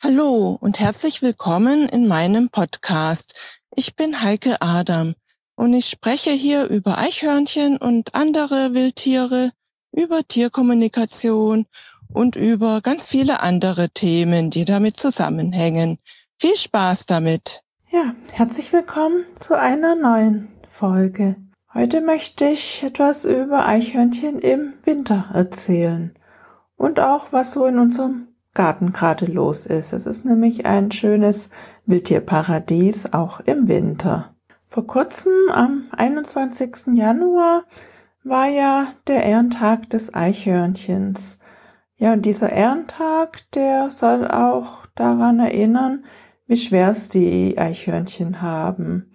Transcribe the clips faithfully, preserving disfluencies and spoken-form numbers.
Hallo und herzlich willkommen in meinem Podcast. Ich bin Heike Adam und ich spreche hier über Eichhörnchen und andere Wildtiere, über Tierkommunikation und über ganz viele andere Themen, die damit zusammenhängen. Viel Spaß damit! Ja, herzlich willkommen zu einer neuen Folge. Heute möchte ich etwas über Eichhörnchen im Winter erzählen und auch, was so in unserem Garten gerade los ist. Es ist nämlich ein schönes Wildtierparadies, auch im Winter. Vor kurzem, am einundzwanzigsten Januar, war ja der Ehrentag des Eichhörnchens. Ja, und dieser Ehrentag, der soll auch daran erinnern, wie schwer es die Eichhörnchen haben.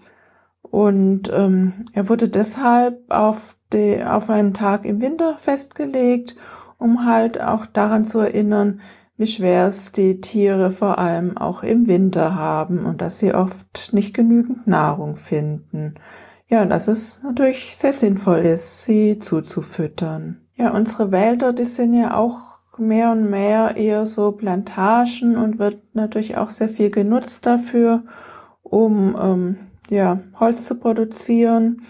Und ähm, er wurde deshalb auf, die, auf einen Tag im Winter festgelegt, um halt auch daran zu erinnern, wie schwer es die Tiere vor allem auch im Winter haben und dass sie oft nicht genügend Nahrung finden. Ja, und dass es natürlich sehr sinnvoll ist, sie zuzufüttern. Ja, unsere Wälder, die sind ja auch mehr und mehr eher so Plantagen und wird natürlich auch sehr viel genutzt dafür, um ähm, ja, Holz zu produzieren.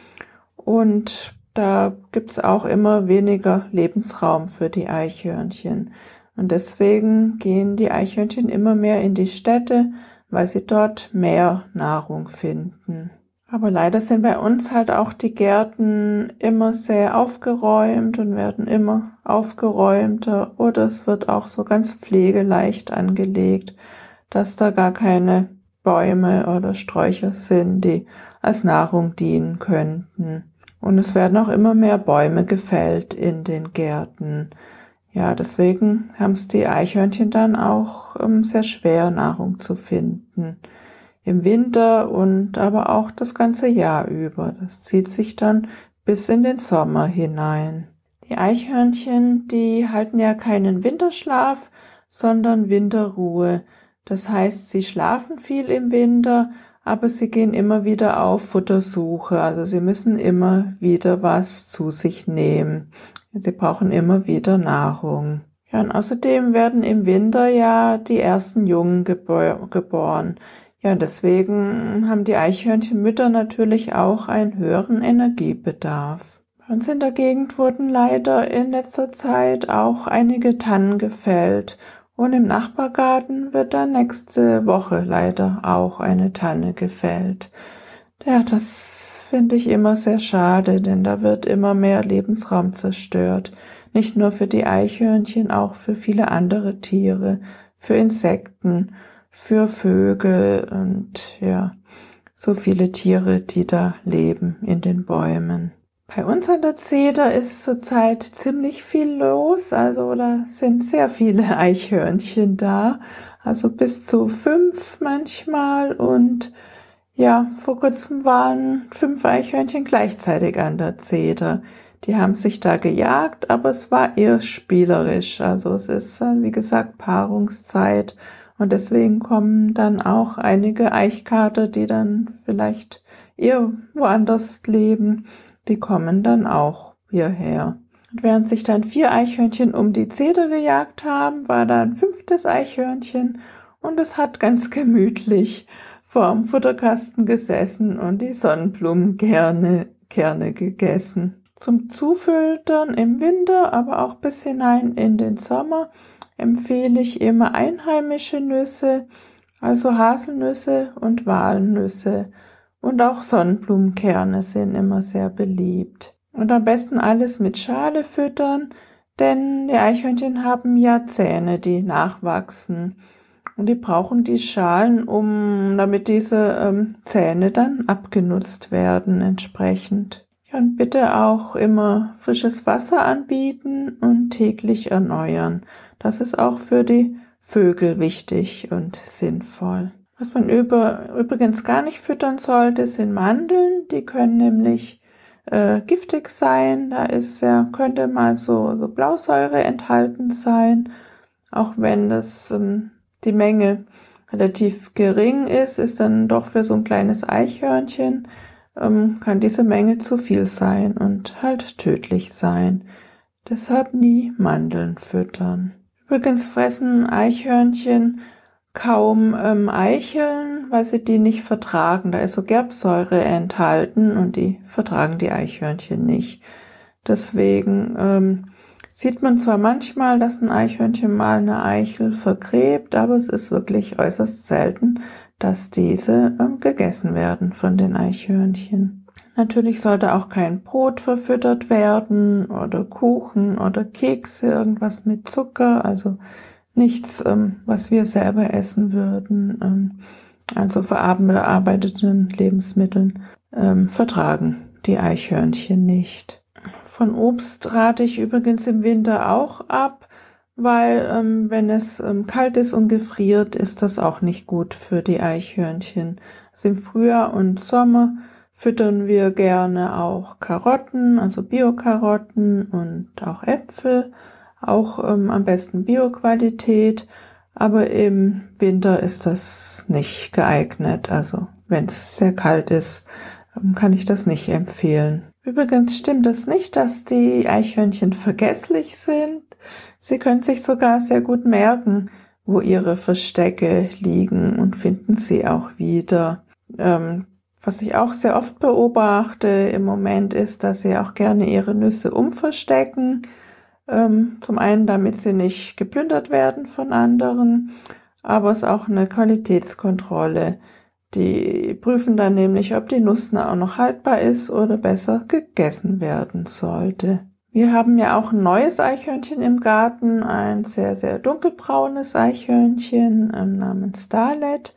Und da gibt's auch immer weniger Lebensraum für die Eichhörnchen. Und deswegen gehen die Eichhörnchen immer mehr in die Städte, weil sie dort mehr Nahrung finden. Aber leider sind bei uns halt auch die Gärten immer sehr aufgeräumt und werden immer aufgeräumter. Oder es wird auch so ganz pflegeleicht angelegt, dass da gar keine Bäume oder Sträucher sind, die als Nahrung dienen könnten. Und es werden auch immer mehr Bäume gefällt in den Gärten. Ja, deswegen haben es die Eichhörnchen dann auch ähm, sehr schwer, Nahrung zu finden. Im Winter und aber auch das ganze Jahr über. Das zieht sich dann bis in den Sommer hinein. Die Eichhörnchen, die halten ja keinen Winterschlaf, sondern Winterruhe. Das heißt, sie schlafen viel im Winter, aber sie gehen immer wieder auf Futtersuche. Also sie müssen immer wieder was zu sich nehmen. Sie brauchen immer wieder Nahrung. Ja, und außerdem werden im Winter ja die ersten Jungen gebor- geboren. Ja, deswegen haben die Eichhörnchenmütter natürlich auch einen höheren Energiebedarf. Bei uns in der Gegend wurden leider in letzter Zeit auch einige Tannen gefällt. Und im Nachbargarten wird dann nächste Woche leider auch eine Tanne gefällt. Ja, das finde ich immer sehr schade, denn da wird immer mehr Lebensraum zerstört. Nicht nur für die Eichhörnchen, auch für viele andere Tiere, für Insekten, für Vögel und ja, so viele Tiere, die da leben in den Bäumen. Bei uns an der Zeder ist zurzeit ziemlich viel los, also da sind sehr viele Eichhörnchen da, also bis zu fünf manchmal und ja, vor kurzem waren fünf Eichhörnchen gleichzeitig an der Zeder. Die haben sich da gejagt, aber es war eher spielerisch, also es ist, wie gesagt, Paarungszeit und deswegen kommen dann auch einige Eichkater, die dann vielleicht eher woanders leben, die kommen dann auch hierher. Und während sich dann vier Eichhörnchen um die Zeder gejagt haben, war da ein fünftes Eichhörnchen und es hat ganz gemütlich vorm Futterkasten gesessen und die Sonnenblumenkerne Kerne gegessen. Zum Zufüttern im Winter, aber auch bis hinein in den Sommer, empfehle ich immer einheimische Nüsse, also Haselnüsse und Walnüsse. Und auch Sonnenblumenkerne sind immer sehr beliebt. Und am besten alles mit Schale füttern, denn die Eichhörnchen haben ja Zähne, die nachwachsen. Und die brauchen die Schalen, um, damit diese ähm, Zähne dann abgenutzt werden entsprechend. Ja, und bitte auch immer frisches Wasser anbieten und täglich erneuern. Das ist auch für die Vögel wichtig und sinnvoll. Was man über, übrigens gar nicht füttern sollte, sind Mandeln. Die können nämlich äh, giftig sein. Da ist ja, könnte mal so, so Blausäure enthalten sein. Auch wenn das ähm, die Menge relativ gering ist, ist dann doch für so ein kleines Eichhörnchen, ähm, kann diese Menge zu viel sein und halt tödlich sein. Deshalb nie Mandeln füttern. Übrigens fressen Eichhörnchen kaum ähm, Eicheln, weil sie die nicht vertragen. Da ist so Gerbsäure enthalten und die vertragen die Eichhörnchen nicht. Deswegen ähm, sieht man zwar manchmal, dass ein Eichhörnchen mal eine Eichel vergräbt, aber es ist wirklich äußerst selten, dass diese ähm, gegessen werden von den Eichhörnchen. Natürlich sollte auch kein Brot verfüttert werden oder Kuchen oder Kekse, irgendwas mit Zucker, also nichts, ähm, was wir selber essen würden, ähm, also verarbeiteten Lebensmitteln ähm, vertragen die Eichhörnchen nicht. Von Obst rate ich übrigens im Winter auch ab, weil ähm, wenn es ähm, kalt ist und gefriert, ist das auch nicht gut für die Eichhörnchen. Also im Frühjahr und Sommer füttern wir gerne auch Karotten, also Bio-Karotten und auch Äpfel, auch ähm, am besten Bio-Qualität, aber im Winter ist das nicht geeignet. Also wenn es sehr kalt ist, ähm, kann ich das nicht empfehlen. Übrigens stimmt es nicht, dass die Eichhörnchen vergesslich sind. Sie können sich sogar sehr gut merken, wo ihre Verstecke liegen und finden sie auch wieder. Ähm, was ich auch sehr oft beobachte im Moment ist, dass sie auch gerne ihre Nüsse umverstecken. Ähm, zum einen, damit sie nicht geplündert werden von anderen, aber es ist auch eine Qualitätskontrolle. Die prüfen dann nämlich, ob die Nuss auch noch haltbar ist oder besser gegessen werden sollte. Wir haben ja auch ein neues Eichhörnchen im Garten, ein sehr, sehr dunkelbraunes Eichhörnchen ähm, namens Starlet.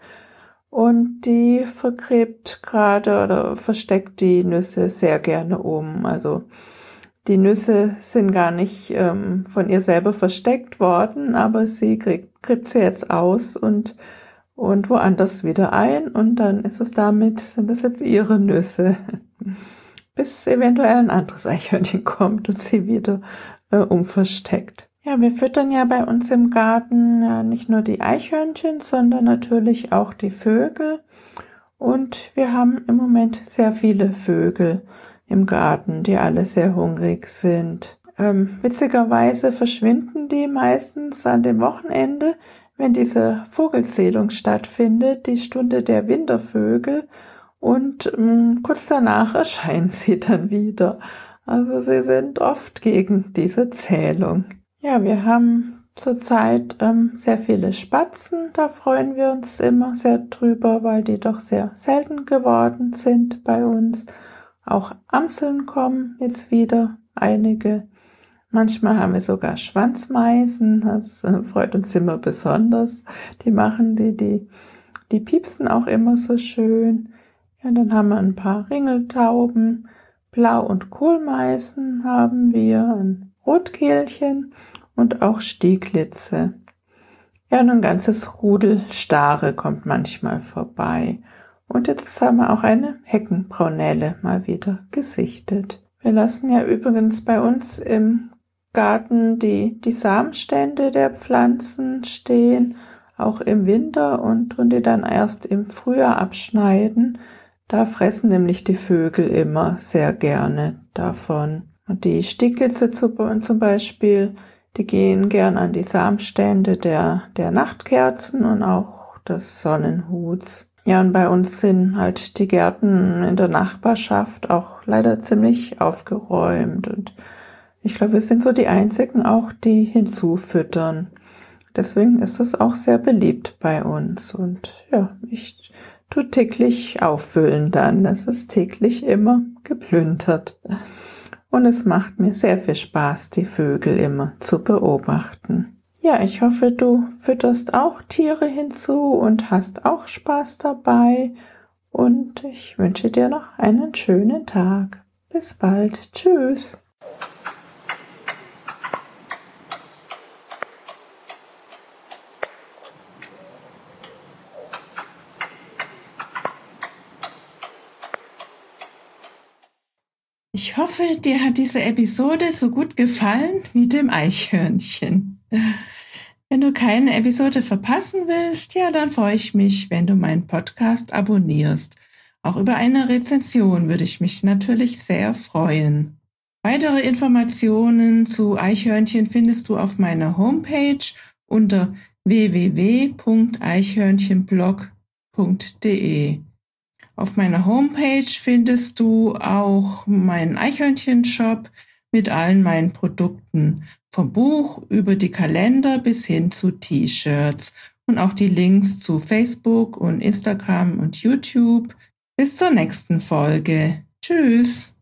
Und die vergräbt gerade oder versteckt die Nüsse sehr gerne um. Also die Nüsse sind gar nicht ähm, von ihr selber versteckt worden, aber sie kriegt, gräbt sie jetzt aus und und woanders wieder ein und dann ist es damit, sind das jetzt ihre Nüsse, bis eventuell ein anderes Eichhörnchen kommt und sie wieder äh, umversteckt. Ja, wir füttern ja bei uns im Garten ja nicht nur die Eichhörnchen, sondern natürlich auch die Vögel und wir haben im Moment sehr viele Vögel im Garten, die alle sehr hungrig sind. Ähm, witzigerweise verschwinden die meistens an dem Wochenende, wenn diese Vogelzählung stattfindet, die Stunde der Wintervögel, und mh, kurz danach erscheinen sie dann wieder. Also sie sind oft gegen diese Zählung. Ja, wir haben zurzeit ähm, sehr viele Spatzen, da freuen wir uns immer sehr drüber, weil die doch sehr selten geworden sind bei uns. Auch Amseln kommen jetzt wieder, einige. Manchmal haben wir sogar Schwanzmeisen, das äh, freut uns immer besonders. Die machen die, die, die piepsen auch immer so schön. Ja, dann haben wir ein paar Ringeltauben, Blau- und Kohlmeisen haben wir, ein Rotkehlchen und auch Stieglitze. Ja, und ein ganzes Rudel Stare kommt manchmal vorbei. Und jetzt haben wir auch eine Heckenbraunelle mal wieder gesichtet. Wir lassen ja übrigens bei uns im Garten die, die Samenstände der Pflanzen stehen, auch im Winter, und tun die dann erst im Frühjahr abschneiden. Da fressen nämlich die Vögel immer sehr gerne davon. Und die Stieglitze zum Beispiel, die gehen gern an die Samenstände der, der Nachtkerzen und auch des Sonnenhuts. Ja, und bei uns sind halt die Gärten in der Nachbarschaft auch leider ziemlich aufgeräumt und ich glaube, wir sind so die einzigen auch, die hinzufüttern. Deswegen ist das auch sehr beliebt bei uns. Und ja, ich tue täglich auffüllen dann. Das ist täglich immer geplündert. Und es macht mir sehr viel Spaß, die Vögel immer zu beobachten. Ja, ich hoffe, du fütterst auch Tiere hinzu und hast auch Spaß dabei. Und ich wünsche dir noch einen schönen Tag. Bis bald. Tschüss. Ich hoffe, dir hat diese Episode so gut gefallen wie dem Eichhörnchen. Wenn du keine Episode verpassen willst, ja, dann freue ich mich, wenn du meinen Podcast abonnierst. Auch über eine Rezension würde ich mich natürlich sehr freuen. Weitere Informationen zu Eichhörnchen findest du auf meiner Homepage unter w w w punkt eichhörnchenblog punkt de. Auf meiner Homepage findest du auch meinen Eichhörnchen-Shop mit allen meinen Produkten, vom Buch über die Kalender bis hin zu T-Shirts und auch die Links zu Facebook und Instagram und YouTube. Bis zur nächsten Folge. Tschüss!